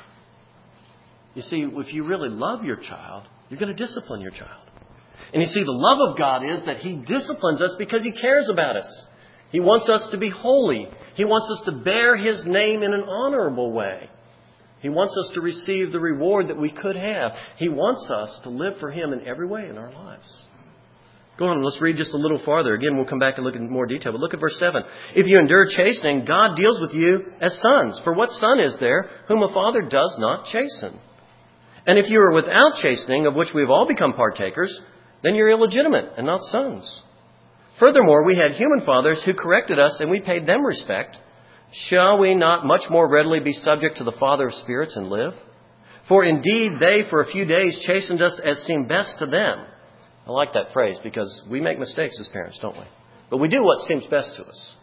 A: You see, if you really love your child, you're going to discipline your child. And you see, the love of God is that He disciplines us because He cares about us. He wants us to be holy. He wants us to bear His name in an honorable way. He wants us to receive the reward that we could have. He wants us to live for Him in every way in our lives. Go on, let's read just a little farther. Again, we'll come back and look in more detail. But look at verse 7. If you endure chastening, God deals with you as sons. For what son is there whom a father does not chasten? And if you are without chastening, of which we have all become partakers, then you're illegitimate and not sons. Furthermore, we had human fathers who corrected us, and we paid them respect. Shall we not much more readily be subject to the Father of spirits and live? For indeed they for a few days chastened us as seemed best to them. I like that phrase because we make mistakes as parents, don't we? But we do what seems best to us.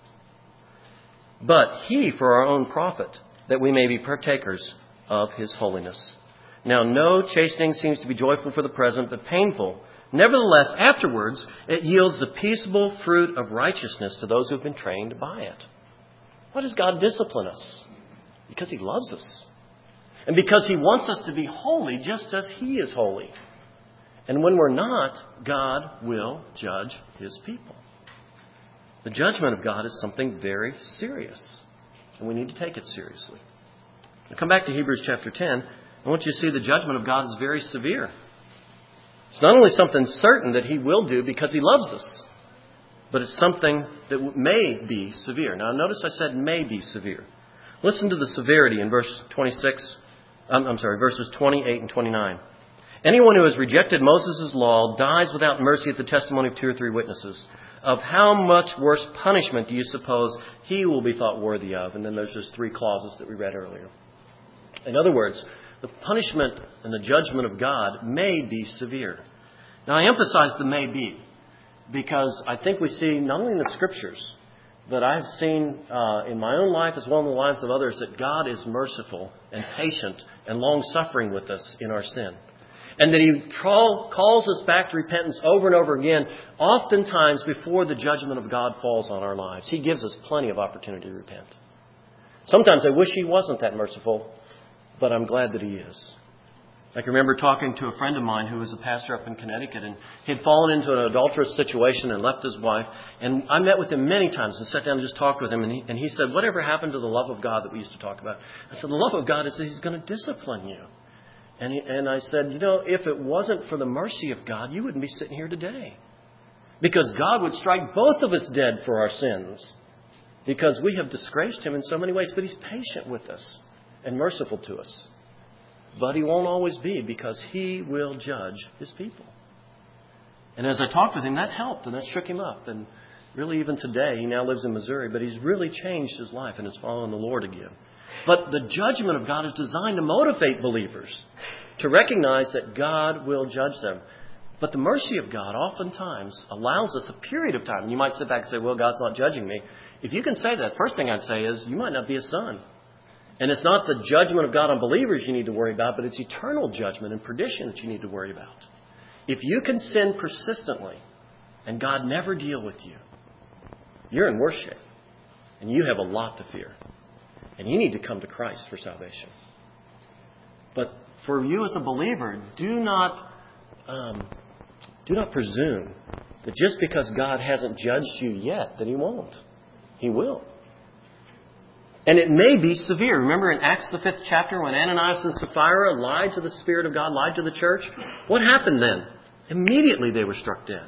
A: But He for our own profit, that we may be partakers of His holiness. Now, no chastening seems to be joyful for the present, but painful. Nevertheless, afterwards, it yields the peaceable fruit of righteousness to those who have been trained by it. Why does God discipline us? Because He loves us. And because He wants us to be holy just as He is holy. And when we're not, God will judge His people. The judgment of God is something very serious. And we need to take it seriously. Now come back to Hebrews chapter 10. I want you to see the judgment of God is very severe. It's not only something certain that He will do because He loves us, but it's something that may be severe. Now notice I said may be severe. Listen to the severity in verses 28 and 29. Anyone who has rejected Moses' law dies without mercy at the testimony of 2 or 3 witnesses. Of how much worse punishment do you suppose he will be thought worthy of? And then there's just 3 clauses that we read earlier. In other words, the punishment and the judgment of God may be severe. Now, I emphasize the may be because I think we see not only in the Scriptures, but I've seen in my own life as well as in the lives of others that God is merciful and patient and long-suffering with us in our sin. And that He calls us back to repentance over and over again, oftentimes before the judgment of God falls on our lives. He gives us plenty of opportunity to repent. Sometimes I wish He wasn't that merciful, but I'm glad that He is. I can remember talking to a friend of mine who was a pastor up in Connecticut, and he had fallen into an adulterous situation and left his wife. And I met with him many times and sat down and just talked with him. And he said, whatever happened to the love of God that we used to talk about? I said, the love of God is that He's going to discipline you. And I said, if it wasn't for the mercy of God, you wouldn't be sitting here today. Because God would strike both of us dead for our sins. Because we have disgraced Him in so many ways. But He's patient with us and merciful to us. But He won't always be, because He will judge His people. And as I talked with him, that helped and that shook him up. And
B: Really, even today, he now lives in Missouri, but he's really changed his life and is following the Lord again. But the judgment of God is designed to motivate believers to recognize that God will judge them. But the mercy of God oftentimes allows us a period of time. And you might sit back and say, well, God's not judging me. If you can say that, first thing I'd say is you might not be a son. And it's not the judgment of God on believers you need to worry about, but it's eternal judgment and perdition that you need to worry about. If you can sin persistently and God never deal with you, you're in worse shape. And you have a lot to fear. And you need to come to Christ for salvation. But for you as a believer, do not presume that just because God hasn't judged you yet, that He won't. He will. And it may be severe. Remember in Acts the 5th chapter when Ananias and Sapphira lied to the Spirit of God, lied to the church? What happened then? Immediately they were struck dead.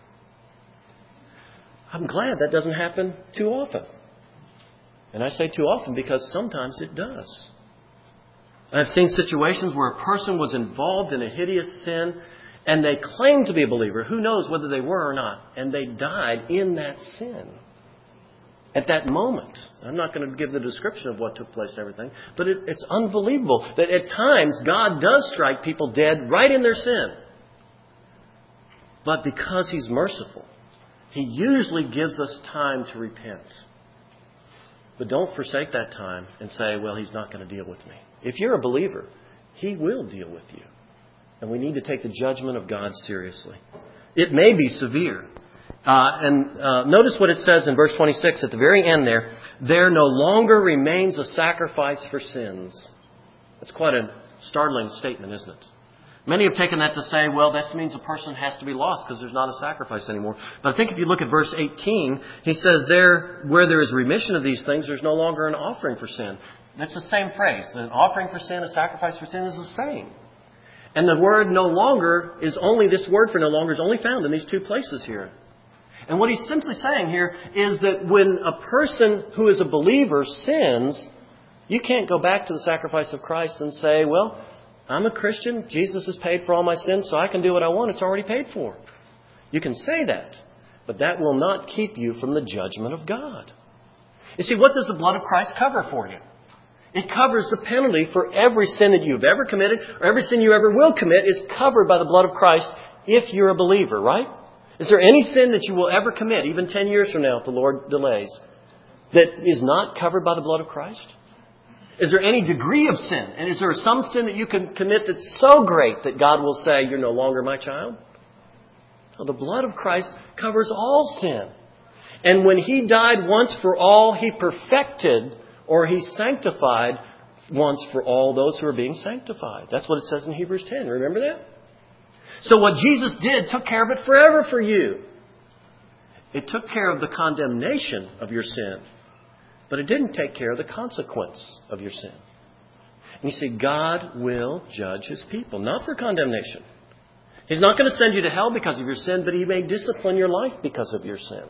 B: I'm glad that doesn't happen too often. And I say too often because sometimes it does. I've seen situations where a person was involved in a hideous sin and they claimed to be a believer. Who knows whether they were or not. And they died in that sin. At that moment. I'm not going to give the description of what took place and everything. But it's unbelievable that at times God does strike people dead right in their sin. But because He's merciful, He usually gives us time to repent. But don't forsake that time and say, well, He's not going to deal with me. If you're a believer, He will deal with you. And we need to take the judgment of God seriously. It may be severe. Notice what it says in verse 26 at the very end there. There no longer remains a sacrifice for sins. That's quite a startling statement, isn't it? Many have taken that to say, well, that means a person has to be lost because there's not a sacrifice anymore. But I think if you look at verse 18, he says there, where there is remission of these things, there's no longer an offering for sin. That's the same phrase. An offering for sin, a sacrifice for sin is the same. And the word no longer is only, this word for no longer is only found in these two places here. And what he's simply saying here is that when a person who is a believer sins, you can't go back to the sacrifice of Christ and say, well, I'm a Christian. Jesus has paid for all my sins, so I can do what I want. It's already paid for. You can say that, but that will not keep you from the judgment of God. You see, what does the blood of Christ cover for you? It covers the penalty for every sin that you've ever committed or every sin you ever will commit is covered by the blood of Christ if you're a believer, right? Is there any sin that you will ever commit, even 10 years from now if the Lord delays, that is not covered by the blood of Christ? Is there any degree of sin? And is there some sin that you can commit that's so great that God will say, you're no longer my child? No, the blood of Christ covers all sin. And when He died once for all, He perfected or He sanctified once for all those who are being sanctified. That's what it says in Hebrews 10. Remember that? So what Jesus did took care of it forever for you. It took care of the condemnation of your sin. But it didn't take care of the consequence of your sin. And you see, God will judge His people, not for condemnation. He's not going to send you to hell because of your sin, but He may discipline your life because of your sin.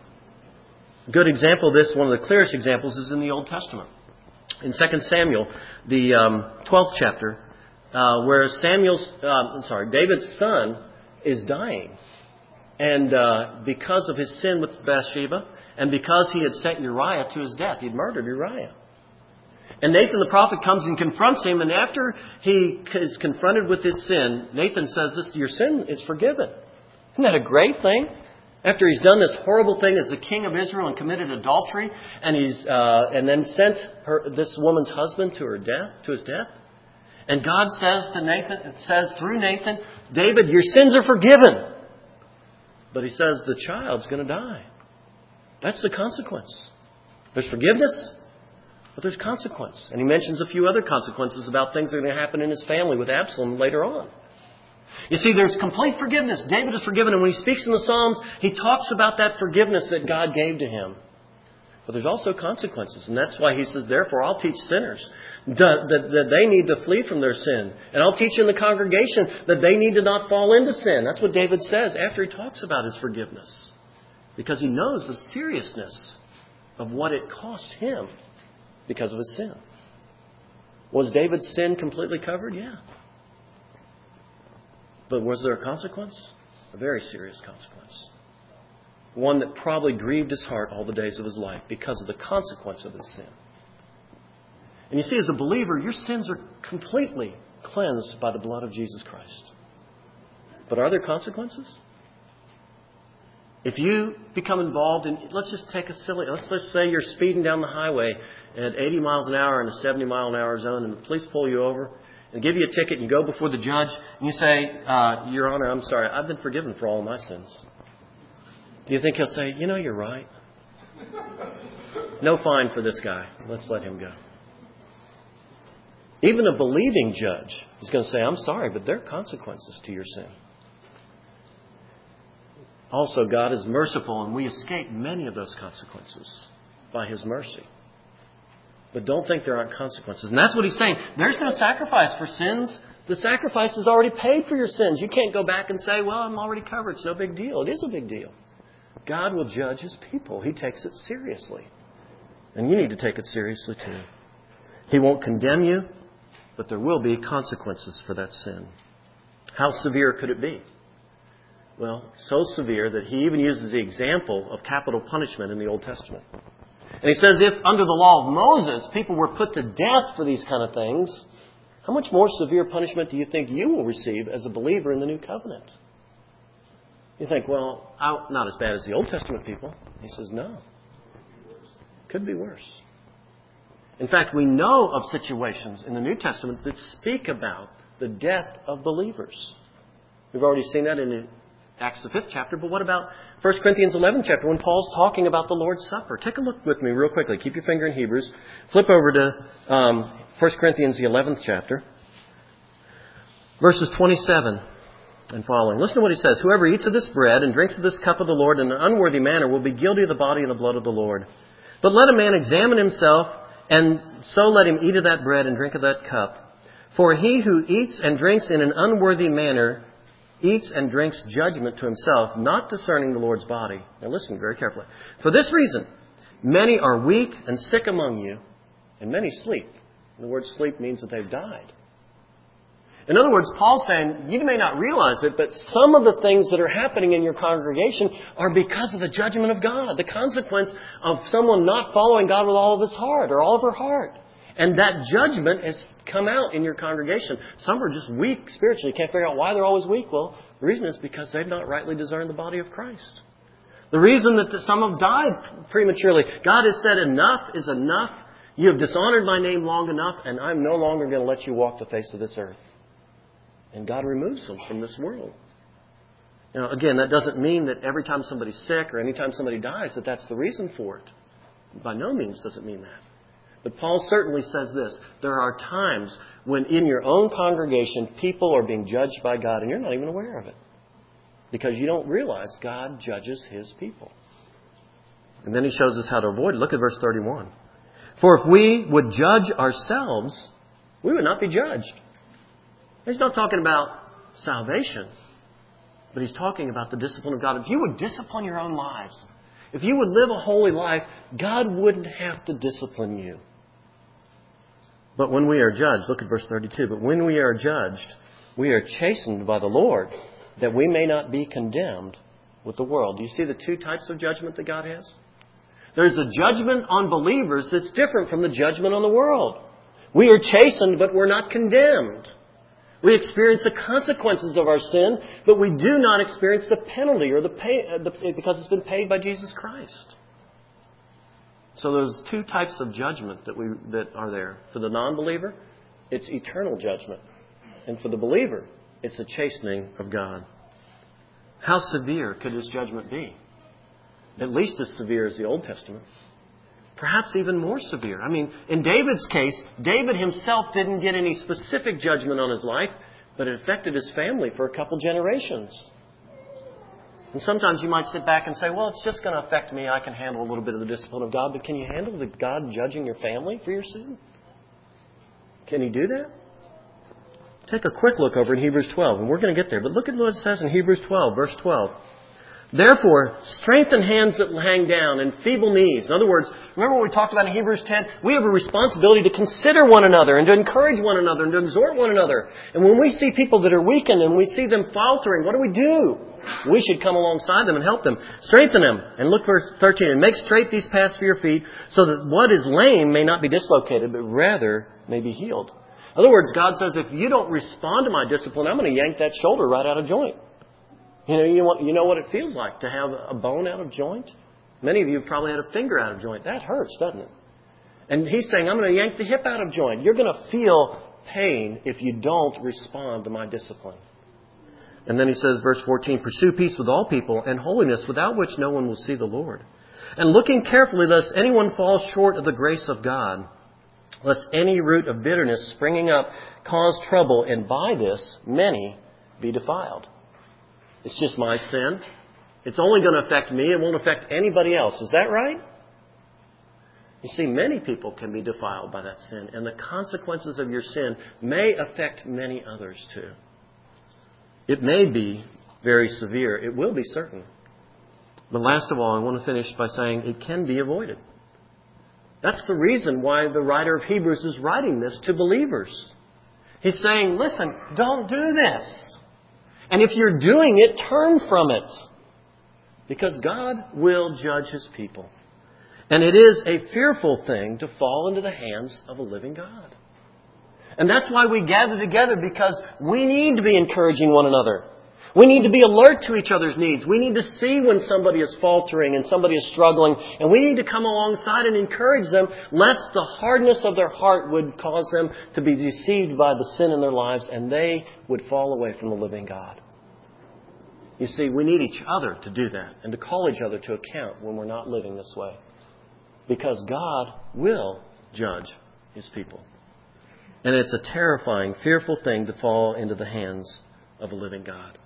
B: A good example of this, one of the clearest examples, is in the Old Testament. In 2 Samuel, the 12th chapter, where David's son is dying. And because of his sin with Bathsheba, and because he had sent Uriah to his death, he'd murdered Uriah. And Nathan the prophet comes and confronts him, and after he is confronted with his sin, Nathan says this, your sin is forgiven. Isn't that a great thing? After he's done this horrible thing as the king of Israel and committed adultery, and then sent this woman's husband to his death. And God says through Nathan, David, your sins are forgiven. But He says the child's going to die. That's the consequence. There's forgiveness, but there's consequence. And He mentions a few other consequences about things that are going to happen in his family with Absalom later on. You see, there's complete forgiveness. David is forgiven. And when he speaks in the Psalms, he talks about that forgiveness that God gave to him. But there's also consequences. And that's why he says, therefore, I'll teach sinners that they need to flee from their sin. And I'll teach in the congregation that they need to not fall into sin. That's what David says after he talks about his forgiveness. Because he knows the seriousness of what it cost him because of his sin. Was David's sin completely covered? Yeah. But was there a consequence? A very serious consequence. one that probably grieved his heart all the days of his life because of the consequence of his sin. And you see, as a believer, your sins are completely cleansed by the blood of Jesus Christ. But are there consequences? If you become involved in, let's just say you're speeding down the highway at 80 miles an hour in a 70 mile an hour zone, and the police pull you over and give you a ticket, and you go before the judge and you say, Your Honor, I'm sorry, I've been forgiven for all of my sins. Do you think he'll say, you're right? No fine for this guy. Let's let him go. Even a believing judge is going to say, I'm sorry, but there are consequences to your sin. Also, God is merciful, and we escape many of those consequences by His mercy. But don't think there aren't consequences. And that's what He's saying. There's no sacrifice for sins. The sacrifice is already paid for your sins. You can't go back and say, well, I'm already covered. It's no big deal. It is a big deal. God will judge His people. He takes it seriously. And you need to take it seriously too. He won't condemn you, but there will be consequences for that sin. How severe could it be? Well, so severe that He even uses the example of capital punishment in the Old Testament. And He says if under the law of Moses people were put to death for these kind of things, how much more severe punishment do you think you will receive as a believer in the New Covenant? You think, well, not as bad as the Old Testament people. He says, no. Could be worse. In fact, we know of situations in the New Testament that speak about the death of believers. We've already seen that in Acts the 5th chapter, but what about 1 Corinthians 11th chapter when Paul's talking about the Lord's Supper? Take a look with me real quickly. Keep your finger in Hebrews. Flip over to 1 Corinthians the 11th chapter, verses 27 and following. Listen to what he says. Whoever eats of this bread and drinks of this cup of the Lord in an unworthy manner will be guilty of the body and the blood of the Lord. But let a man examine himself, and so let him eat of that bread and drink of that cup. For he who eats and drinks in an unworthy manner eats and drinks judgment to himself, not discerning the Lord's body. Now listen very carefully. For this reason, many are weak and sick among you, and many sleep. And the word sleep means that they've died. In other words, Paul's saying, you may not realize it, but some of the things that are happening in your congregation are because of the judgment of God, the consequence of someone not following God with all of his heart or all of her heart. And that judgment has come out in your congregation. Some are just weak spiritually. You can't figure out why they're always weak. Well, the reason is because they've not rightly discerned the body of Christ. The reason that some have died prematurely. God has said enough is enough. You have dishonored my name long enough, and I'm no longer going to let you walk the face of this earth. And God removes them from this world. Now, again, that doesn't mean that every time somebody's sick or any time somebody dies that that's the reason for it. By no means does it mean that. But Paul certainly says this. There are times when in your own congregation people are being judged by God and you're not even aware of it. Because you don't realize God judges His people. And then he shows us how to avoid it. Look at verse 31. For if we would judge ourselves, we would not be judged. He's not talking about salvation, but he's talking about the discipline of God. If you would discipline your own lives, if you would live a holy life, God wouldn't have to discipline you. But when we are judged, look at verse 32, but when we are judged, we are chastened by the Lord, that we may not be condemned with the world. Do you see the two types of judgment that God has? There's a judgment on believers that's different from the judgment on the world. We are chastened, but we're not condemned. We experience the consequences of our sin, but we do not experience the penalty or the pay because it's been paid by Jesus Christ. So there's two types of judgment that are there. For the non-believer, it's eternal judgment. And for the believer, it's a chastening of God. How severe could this judgment be? At least as severe as the Old Testament. Perhaps even more severe. I mean, in David's case, David himself didn't get any specific judgment on his life, but it affected his family for a couple generations. And sometimes you might sit back and say, well, it's just going to affect me. I can handle a little bit of the discipline of God. But can you handle the God judging your family for your sin? Can He do that? Take a quick look over in Hebrews 12, and we're going to get there. But look at what it says in Hebrews 12, verse 12. Therefore, strengthen hands that hang down and feeble knees. In other words, remember what we talked about in Hebrews 10? We have a responsibility to consider one another and to encourage one another and to exhort one another. And when we see people that are weakened and we see them faltering, what do? We should come alongside them and help them. Strengthen them. And look verse 13. And make straight these paths for your feet, so that what is lame may not be dislocated, but rather may be healed. In other words, God says, if you don't respond to my discipline, I'm going to yank that shoulder right out of joint. You know what it feels like to have a bone out of joint? Many of you have probably had a finger out of joint. That hurts, doesn't it? And He's saying, I'm going to yank the hip out of joint. You're going to feel pain if you don't respond to my discipline. And then He says, verse 14, pursue peace with all people and holiness, without which no one will see the Lord. And looking carefully, lest anyone fall short of the grace of God, lest any root of bitterness springing up cause trouble, and by this many be defiled. It's just my sin. It's only going to affect me. It won't affect anybody else. Is that right? You see, many people can be defiled by that sin, and the consequences of your sin may affect many others too. It may be very severe. It will be certain. But last of all, I want to finish by saying it can be avoided. That's the reason why the writer of Hebrews is writing this to believers. He's saying, listen, don't do this. And if you're doing it, turn from it. Because God will judge His people. And it is a fearful thing to fall into the hands of a living God. And that's why we gather together, because we need to be encouraging one another. We need to be alert to each other's needs. We need to see when somebody is faltering and somebody is struggling. And we need to come alongside and encourage them, lest the hardness of their heart would cause them to be deceived by the sin in their lives and they would fall away from the living God. You see, we need each other to do that and to call each other to account when we're not living this way. Because God will judge His people. And it's a terrifying, fearful thing to fall into the hands of a living God.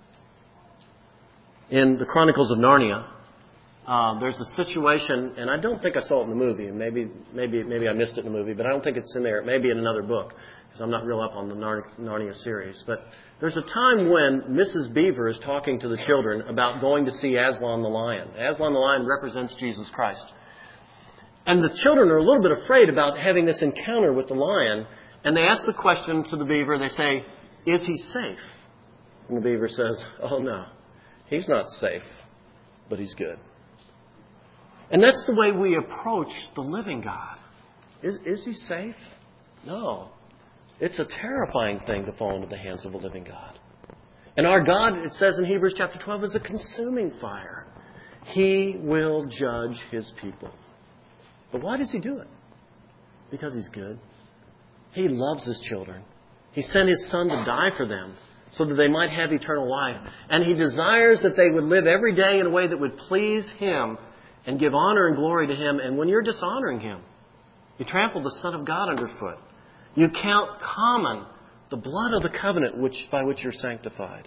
B: In the Chronicles of Narnia, there's a situation, and I don't think I saw it in the movie, and maybe I missed it in the movie, but I don't think it's in there. It may be in another book, because I'm not real up on the Narnia series. But there's a time when Mrs. Beaver is talking to the children about going to see Aslan the lion. Aslan the lion represents Jesus Christ. And the children are a little bit afraid about having this encounter with the lion, and they ask the question to the beaver. They say, is he safe? And the beaver says, oh no. He's not safe, but He's good. And that's the way we approach the living God. Is He safe? No. It's a terrifying thing to fall into the hands of a living God. And our God, it says in Hebrews chapter 12, is a consuming fire. He will judge His people. But why does He do it? Because He's good. He loves His children. He sent His Son to die for them, so that they might have eternal life. And He desires that they would live every day in a way that would please Him and give honor and glory to Him. And when you're dishonoring Him, you trample the Son of God underfoot. You count common the blood of the covenant by which you're sanctified.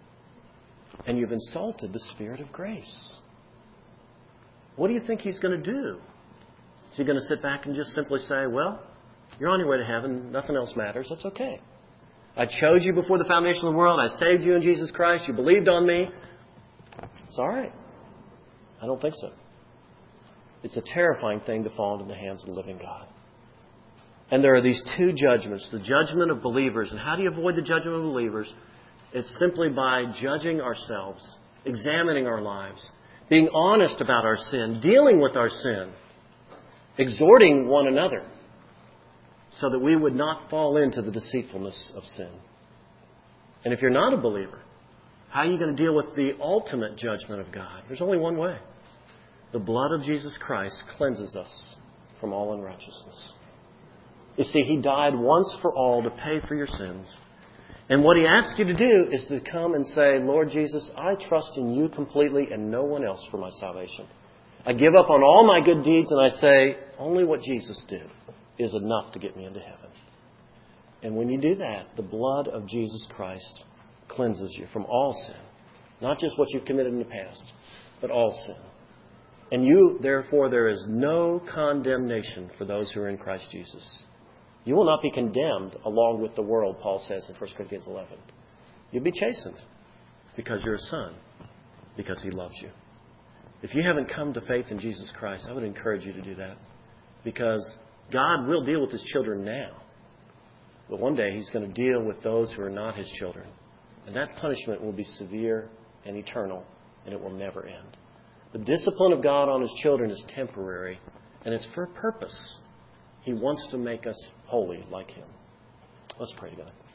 B: And you've insulted the Spirit of grace. What do you think He's going to do? Is He going to sit back and just simply say, well, you're on your way to heaven, nothing else matters, that's okay. I chose you before the foundation of the world. I saved you in Jesus Christ. You believed on me. It's all right. I don't think so. It's a terrifying thing to fall into the hands of the living God. And there are these two judgments. The judgment of believers. And how do you avoid the judgment of believers? It's simply by judging ourselves, examining our lives, being honest about our sin, dealing with our sin, exhorting one another, so that we would not fall into the deceitfulness of sin. And if you're not a believer, how are you going to deal with the ultimate judgment of God? There's only one way. The blood of Jesus Christ cleanses us from all unrighteousness. You see, He died once for all to pay for your sins. And what He asks you to do is to come and say, Lord Jesus, I trust in You completely and no one else for my salvation. I give up on all my good deeds and I say, only what Jesus did is enough to get me into heaven. And when you do that, the blood of Jesus Christ cleanses you from all sin. Not just what you've committed in the past, but all sin. And therefore, there is no condemnation for those who are in Christ Jesus. You will not be condemned along with the world, Paul says in 1 Corinthians 11. You'll be chastened because you're a son, because He loves you. If you haven't come to faith in Jesus Christ, I would encourage you to do that. Because God will deal with His children now. But one day He's going to deal with those who are not His children. And that punishment will be severe and eternal, and it will never end. The discipline of God on His children is temporary, and it's for a purpose. He wants to make us holy like Him. Let's pray together.